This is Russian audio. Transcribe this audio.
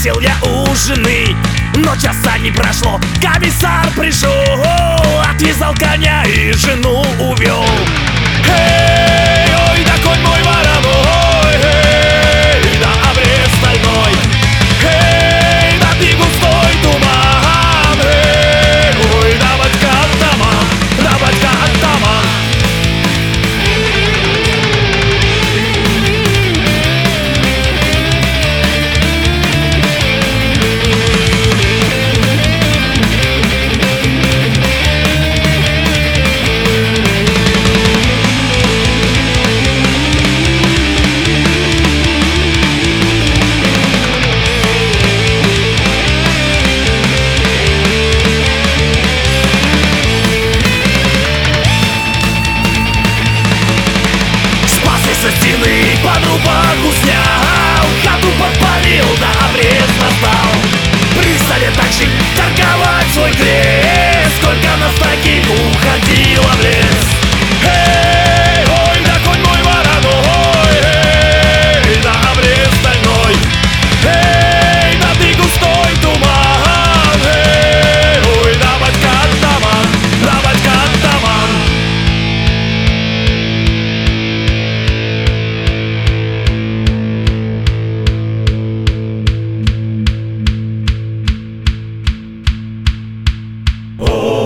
спросил я у жены, но часа не прошло, комиссар пришел, отвязал коня и жену увел. Эй, ой, да конь мой вороной, эй, да обрез стальной, эй, да ты густой туман, эй, ой, да батька атаман, да батька атаман. Стены под рубаху снял, хату подпалил, да обрез достал. Пристали также торговать свой крест, сколько нас таких уходило в лес. Эй, ой, да конь мой вороной, эй, да обрез стальной, эй, да ты густой туман, эй, ой, да батька атаман, да батька атаман. Oh